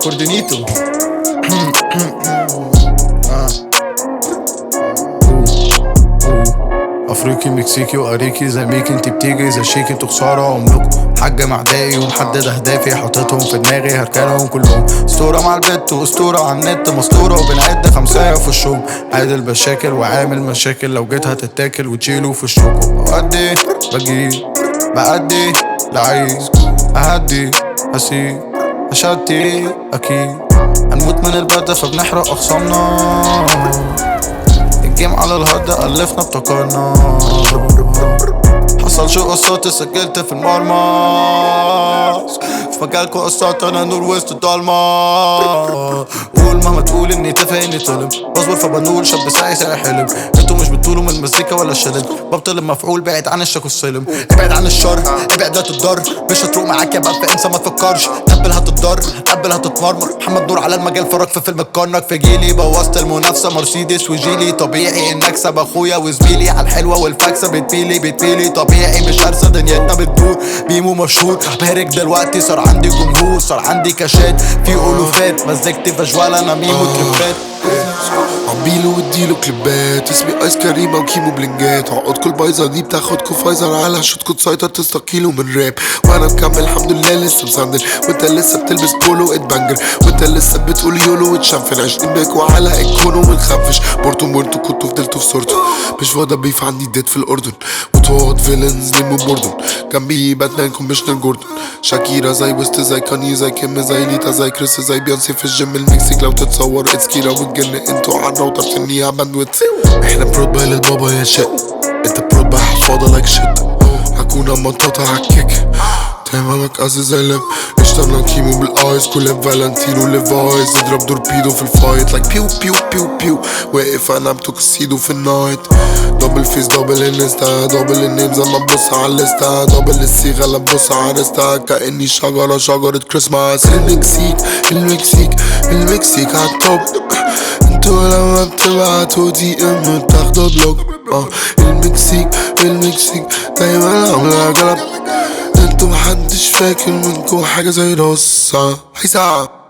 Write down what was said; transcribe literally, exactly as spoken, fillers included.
كوردينيتو. افريقي مكسيكي واريكي زي ميكي، انتي بتيجي زي شيكي، انتوا خساره عمركم. حجم اعدائي ومحدد اهدافي، حاططهم في دماغي هركنهم كلهم. اسطوره مع البت واسطوره على النت، مسطوره وبنعد خمسايه في الشوم. عادل بشاكل وعامل مشاكل، لو جيت هتتاكل وتشيله في الشوكو. بأدي بجيب بأدي لعيب اهدي هسيب هشتي اكيد. هنموت من البرد فبنحرق اخصامنا، الجيم على الهارد ألفنا ابتكرنا. حصل شو قصات سجلت في المرمى، في مجالكو قصات انا نور وسط الضلمة. قول مهما تقول اني تافه اني طلب، بصبر فبنول شاب ساعي ساعي حلم. انتوا مش بتقولوا من المزيكا ولا الشلل، ببطل المفعول بعد عن الشك والسلم. ابعد عن الشر ابعد هتتضر، مش هتروق معاك يا بقى فانسى ما تفكرش. قبل هتتضر قبل هتتمرمر، محمد نور على المجال فرق في فيلم الكرنك. في جيلي بوظت المنافسة مرسيدس وجيلي، طبيعي ان اكسب اخويا وزميلي. على الحلوة والفاكسة بتبيلي بتبيلي طبيعي مش هرسى، دنيتنا بتدور بيمو مشهور. بهرج دلوقتي صار عندي جمهور، صار عندي كاشات في ألوفات، مزجتي فجوال انا ميمو تريبات. عبيله واديله كليبات، اسمي ايس كريمه وكيمو بلنجات. عقدكوا البايظه دي بتاخدكوا فايزر، على شوتكوا تسيطر تستقيلوا من راب. وانا مكمل الحمد لله لسه مسندل، وانت لسه بتلبس بولو اتبنجر، وانت لسه بتقول يولو وتشنفل. عشرين باكوا على الكونو ونخفش بورتو مورتو، كنتوا فضلتوا في صورته. مش فاضي بيف عندي ديت في الاردن، وتقعد فيلنز ليمو بوردن. جنبي باتمان كومبيشنر جوردن، شاكيرا زي ويست زي كاني زي كيم زي ليتا زي كريس زي بيونسي في الجيم المكسيك. لو تتصور اتسكيرا والجن انتوا عنا وطرفني عبندوت. احنا برود باي للبابا يا شق، انت برود باي حفاضة لايك شيت. هكون اما تقطع عالكيك تمامك قاسي زي لب. اشتغلنا كيمو بالايس كل فالنتينو ليفايز. اضرب دوربيدو في الفايت لايك بيو بيو بيو بيو. واقف انا بتوكسيدو في النايت. دبل فيس دبل انستا، دبل النيمز اما تبص على الليستا. دبل الصيغة لما تبص على ريستا، كأني شجرة شجرة كريسماس. المكسيك المكسيك المكسيك عالتوب، انتوا لما بتبعتوا دي ام بتاخدوا بلوك. اه المكسيك المكسيك دايما عاملة قلب، انتوا محدش فاكر منكوا حاجة زي رصة. هيسا